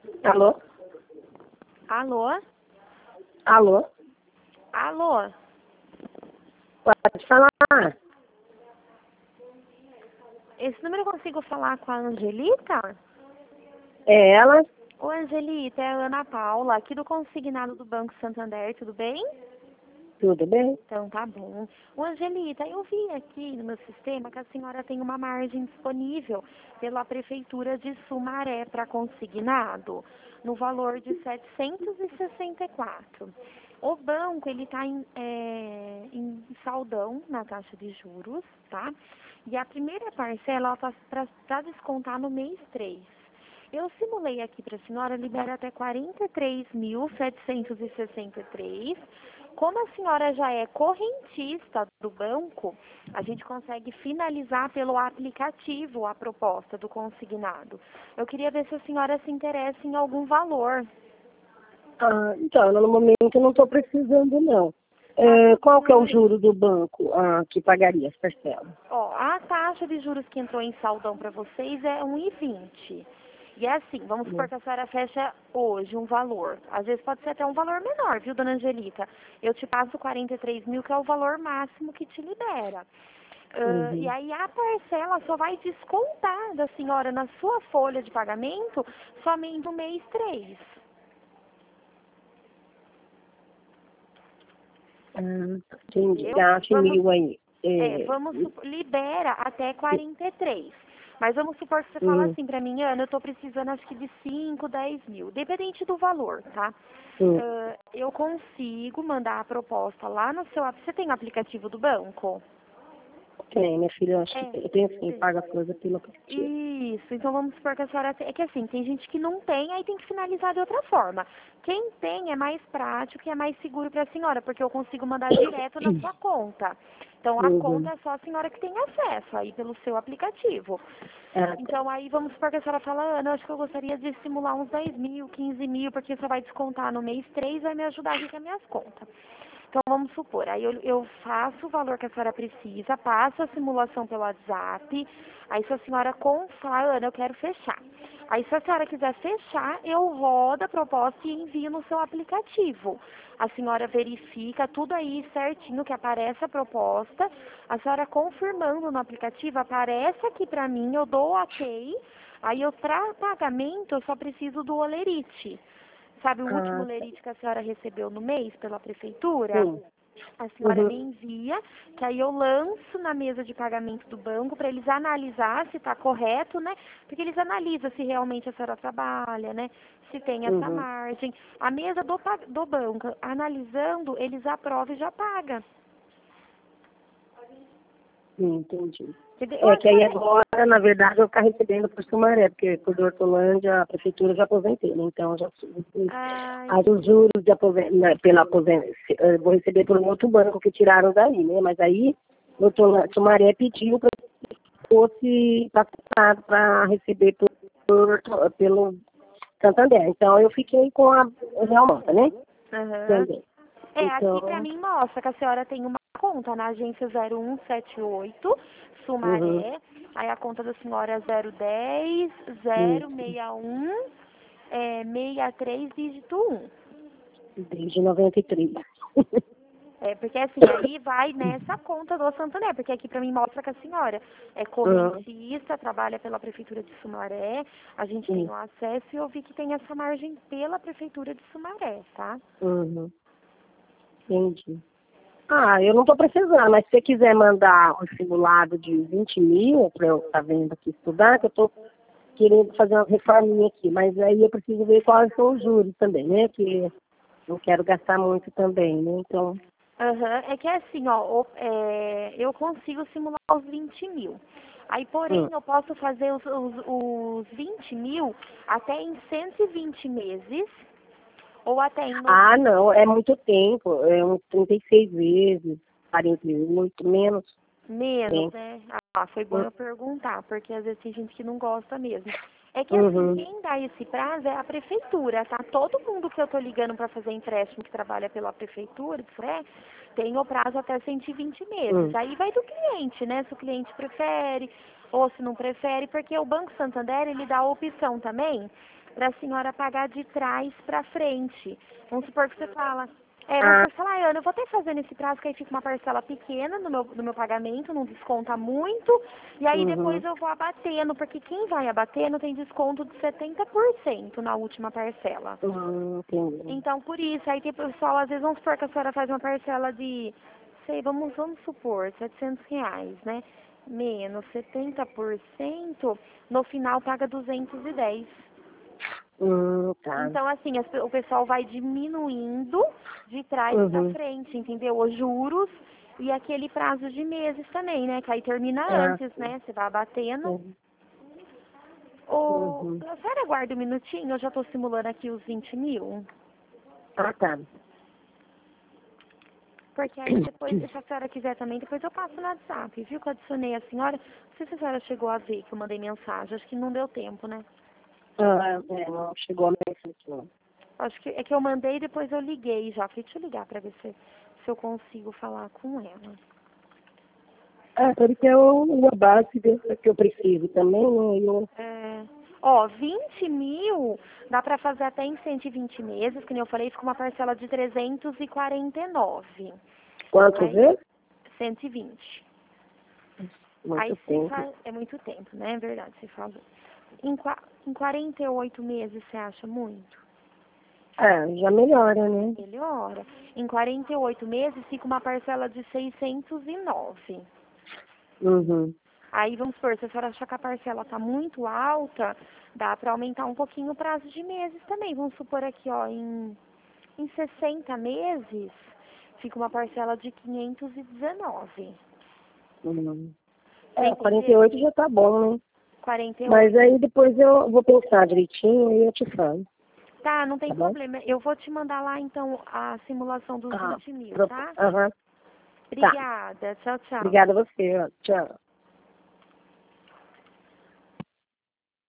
Alô? Alô? Alô? Alô? Pode falar. Esse número eu consigo falar com a Angelita? É ela? Oi, Angelita, é a Ana Paula, aqui do Consignado do Banco Santander, tudo bem? Tudo bem? Então tá bom. Ô, Angelita, eu vi aqui no meu sistema que a senhora tem uma margem disponível pela Prefeitura de Sumaré para consignado, no valor de 764. O banco, ele está em saldão na taxa de juros, tá? E a primeira parcela está para descontar no mês 3. Eu simulei aqui para a senhora, libera até 43.763. Como a senhora já é correntista do banco, a gente consegue finalizar pelo aplicativo a proposta do consignado. Eu queria ver se a senhora se interessa em algum valor. Então, no momento eu não estou precisando, não. Qual que é o juro do banco que pagaria as parcelas? Ó, a taxa de juros que entrou em saldão para vocês é 1,20. E é assim, vamos supor que a senhora fecha hoje um valor. Às vezes pode ser até um valor menor, viu, dona Angelita? Eu te passo 43 mil, que é o valor máximo que te libera. E aí a parcela só vai descontar da senhora na sua folha de pagamento somente no mês 3. Entendi. Entendeu? 20 mil aí. Libera até 43. Mas vamos supor que você fala assim pra mim, Ana, eu tô precisando acho que de 5, 10 mil, dependente do valor, tá? Eu consigo mandar a proposta lá no seu... Você tem o aplicativo do banco? Tem, minha filha, eu acho que eu tenho sim, paga as coisas pelo aplicativo. Isso, então vamos supor que a senhora tem... É que assim, tem gente que não tem, aí tem que finalizar de outra forma. Quem tem é mais prático e é mais seguro para a senhora, porque eu consigo mandar direto na sua conta. Então a conta é só a senhora que tem acesso aí pelo seu aplicativo. Então aí vamos supor que a senhora fala, Ana, eu acho que eu gostaria de simular uns 10 mil, 15 mil, porque só vai descontar no mês 3, vai me ajudar aqui com as minhas contas. Então vamos supor, aí eu faço o valor que a senhora precisa, passo a simulação pelo WhatsApp, aí se a senhora fala, Ana, eu quero fechar. Aí se a senhora quiser fechar, eu rodo a proposta e envio no seu aplicativo. A senhora verifica tudo aí certinho que aparece a proposta, a senhora confirmando no aplicativo, aparece aqui pra mim, eu dou o ok, aí eu para pagamento eu só preciso do olerite. Sabe o último lerite que a senhora recebeu no mês pela prefeitura? A senhora me envia, que aí eu lanço na mesa de pagamento do banco para eles analisar se está correto, né? Porque eles analisam se realmente a senhora trabalha, né? Se tem essa margem. A mesa do banco, analisando, eles aprovam e já pagam. Entendi. Que aí agora, na verdade, eu vou ficar recebendo por Sumaré, porque por Hortolândia a prefeitura já aposentei, né? Então já aí os juros de pela aposentadoria, eu vou receber por um outro banco que tiraram daí, né? Mas aí Sumaré pediu para que fosse passado para receber pelo Santander. Então eu fiquei com a Real Mota, né? Também. Aqui pra mim mostra que a senhora tem uma conta na agência 0178, Sumaré. Aí a conta da senhora é 010 061 63 dígito 1. Desde 93. Porque assim, aí vai nessa conta do Santander, porque aqui pra mim mostra que a senhora é correntista, trabalha pela Prefeitura de Sumaré, a gente tem o acesso e eu vi que tem essa margem pela Prefeitura de Sumaré, tá? Entendi. Eu não estou precisando, mas se você quiser mandar um simulado de 20 mil para eu estar vendo aqui estudar, que eu estou querendo fazer uma reforminha aqui, mas aí eu preciso ver quais são os juros também, né? Que eu quero gastar muito também, né? Então. É que assim, ó, eu consigo simular os 20 mil. Aí, porém, eu posso fazer os 20 mil até em 120 meses, ou até em... não, é muito tempo, é uns 36 vezes, 48, menos. Menos, né? Foi bom eu perguntar, porque às vezes tem gente que não gosta mesmo. É que assim, quem dá esse prazo é a prefeitura, tá? Todo mundo que eu tô ligando para fazer empréstimo que trabalha pela prefeitura, tem o prazo até 120 meses. Aí vai do cliente, né? Se o cliente prefere ou se não prefere, porque o Banco Santander, ele dá a opção também para a senhora pagar de trás para frente. Vamos supor que você fala... você fala, Ana, eu vou até fazer nesse prazo, que aí fica uma parcela pequena no meu pagamento, não desconta muito, e aí depois eu vou abatendo, porque quem vai abatendo tem desconto de 70% na última parcela. Entendi. Então, por isso, aí tem pessoal, às vezes, vamos supor que a senhora faz uma parcela de, vamos supor, R$700, né? Menos 70%, no final paga 210. Tá. Então, assim, o pessoal vai diminuindo de trás pra frente, entendeu? Os juros e aquele prazo de meses também, né? Que aí termina antes, né? Você vai abatendo. A senhora aguarda um minutinho, eu já tô simulando aqui os 20 mil. Tá. Porque aí depois, se a senhora quiser também, depois eu passo no WhatsApp, viu? Que eu adicionei a senhora. Não sei se a senhora chegou a ver que eu mandei mensagem, acho que não deu tempo, né? Não chegou a mensagem, não. Acho que é que eu mandei e depois eu liguei já. Falei, deixa eu ligar pra ver se eu consigo falar com ela. Porque é uma base que eu preciso também, né? 20 mil dá pra fazer até em 120 meses, que nem eu falei, fica uma parcela de 349. Quanto vezes? 120. Muito tempo. É muito tempo, né? É verdade, você falou. Em 48 meses, você acha muito? Já melhora, né? Melhora. Em 48 meses, fica uma parcela de 609. Aí, vamos supor, se a senhora achar que a parcela está muito alta, dá para aumentar um pouquinho o prazo de meses também. Vamos supor aqui, ó, em 60 meses, fica uma parcela de 519. 48 já tá bom, né? 48. Mas aí depois eu vou pensar direitinho e eu te falo. Tá, não tem Tá problema. Eu vou te mandar lá, então, a simulação dos 20 mil, tá? Tá. Obrigada. Tchau, tchau. Obrigada a você. Tchau.